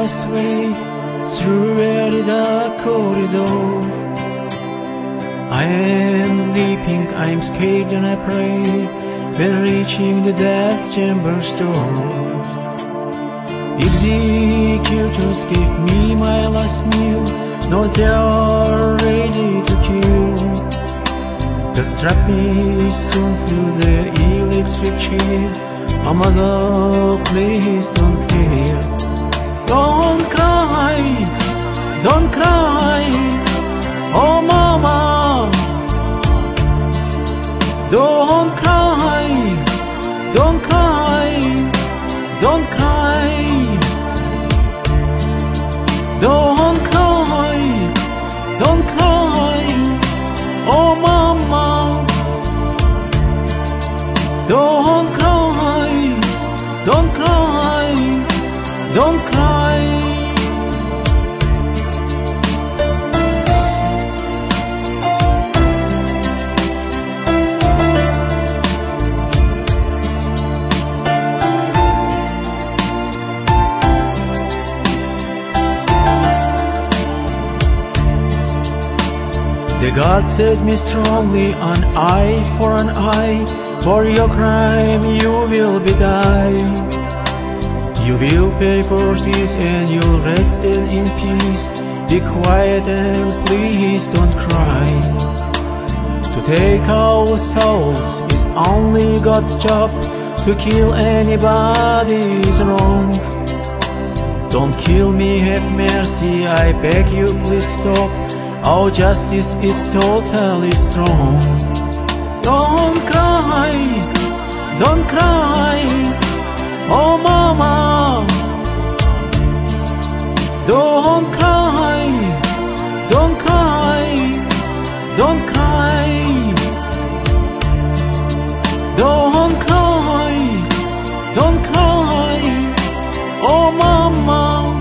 endless way through very dark corridor. I am weeping, I'm scared and I pray when reaching the death chamber's door. Executors give me my last meal, no, they are ready to kill. Just strap me soon to the electric chair. Mama, please don't care. Don't cry, don't cry, oh mama. Don't cry, don't cry, don't cry. Don't cry, don't cry, oh mama. Don't cry, don't cry, don't cry. The God set me strongly, an eye for an eye. For your crime you will be die. You will pay for this and you'll rest in peace. Be quiet and please don't cry. To take our souls is only God's job. To kill anybody is wrong. Don't kill me, have mercy, I beg you, please stop. Our justice is totally strong. Don't cry, don't cry, oh mama. Don't cry, don't cry, don't cry. Don't cry, don't cry, oh mama.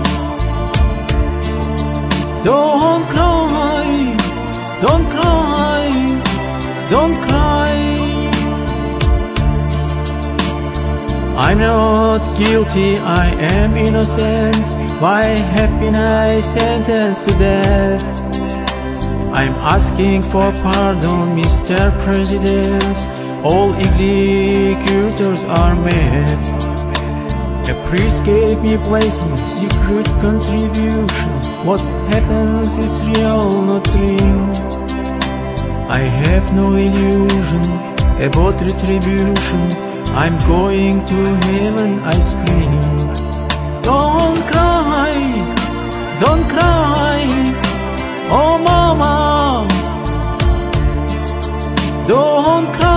Don't cry, don't cry, don't cry. I'm not guilty, I am innocent. Why have been I sentenced to death? I'm asking for pardon, Mr. President. All executors are mad. A priest gave me blessing, secret contribution. What happens is real, not dream. I have no illusion about retribution. I'm going to heaven, I scream. Don't cry, don't cry, oh mama. Don't cry.